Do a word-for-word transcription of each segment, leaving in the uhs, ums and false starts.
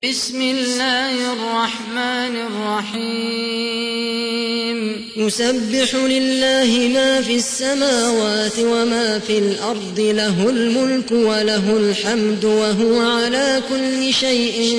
بسم الله الرحمن الرحيم يسبح لله ما في السماوات وما في الأرض له الملك وله الحمد وهو على كل شيء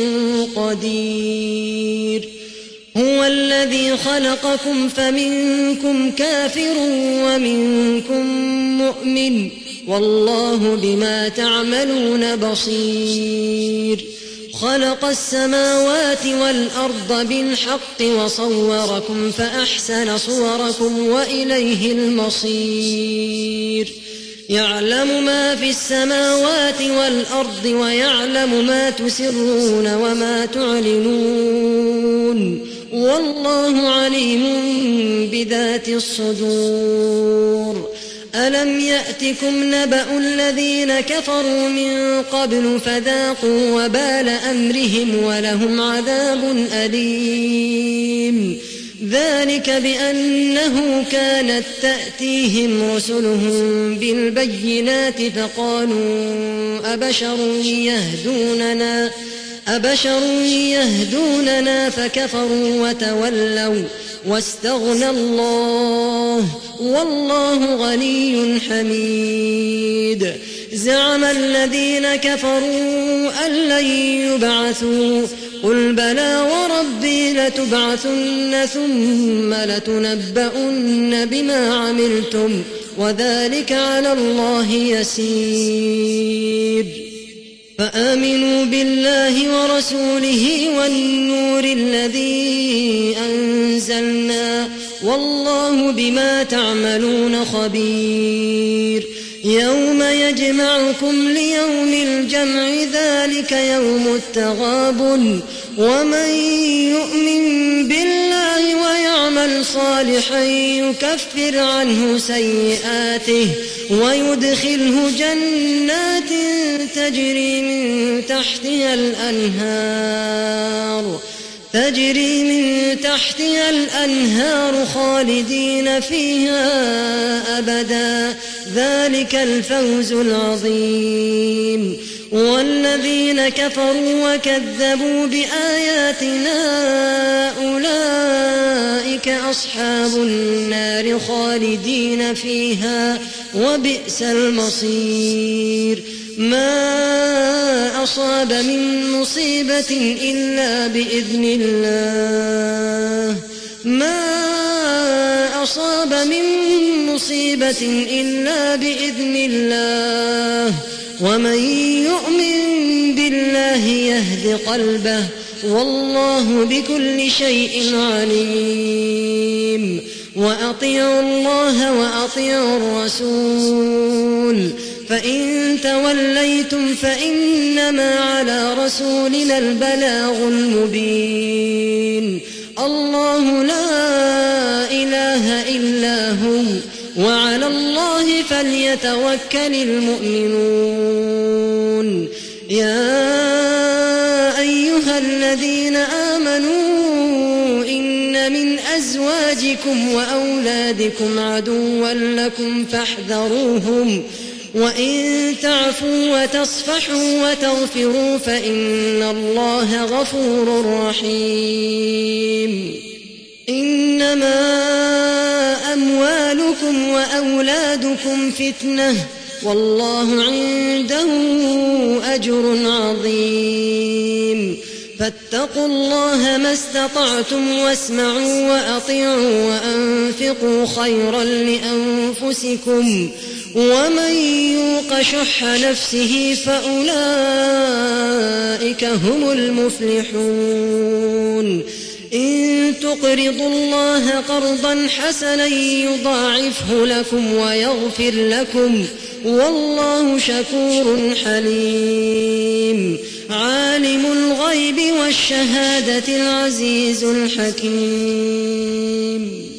قدير هو الذي خلقكم فمنكم كافر ومنكم مؤمن والله بما تعملون بصير خلق السماوات والأرض بالحق وصوركم فأحسن صوركم وإليه المصير يعلم ما في السماوات والأرض ويعلم ما تسرون وما تعلنون والله عليم بذات الصدور ألم يأتكم نبأ الذين كفروا من قبل فذاقوا وبال أمرهم ولهم عذاب أليم ذلك بأنه كانت تأتيهم رسلهم بالبينات فقالوا أبشر يهدوننا أبشر يهدوننا فكفروا وتولوا واستغنى الله والله غني حميد زعم الذين كفروا أن لن يبعثوا قل بلى وربي لتبعثن ثم لتنبؤن بما عملتم وذلك على الله يسير فآمنوا بالله ورسوله والنور الذي أنزلنا والله بما تعملون خبير يوم يجمعكم ليوم الجمع ذلك يوم التغابن ومن يؤمن بالله ويعمل صالحا يكفر عنه سيئاته ويدخله جنات تجري من تحتها الأنهار تجري من تحتها الأنهار خالدين فيها أبدا ذلك الفوز العظيم والذين كفروا وكذبوا بآياتنا أولئك أصحاب النار خالدين فيها وبئس المصير ما أصاب من مصيبة إلا بإذن الله ما أصاب من مصيبة إلا بإذن الله ومن يؤمن بالله يهد قلبه والله بكل شيء عليم وأطيعوا الله وأطيعوا الرسول فإن توليتم فإنما على رسولنا البلاغ المبين الله لا إله إلا هو وعلى الله فليتوكل المؤمنون يا أيها الذين آمنوا إن من أزواجكم وأولادكم عدوا لكم فاحذروهم وإن تعفوا وتصفحوا وتغفروا فإن الله غفور رحيم إنما أموالكم وأولادكم فتنة والله عنده أجر عظيم فاتقوا الله ما استطعتم واسمعوا وأطيعوا وأنفقوا خيرا لأنفسكم ومن يوق شح نفسه فأولئك هم المفلحون إن تقرضوا الله قرضا حسنا يضاعفه لكم ويغفر لكم والله شكور حليم عالم الغيب والشهادة العزيز الحكيم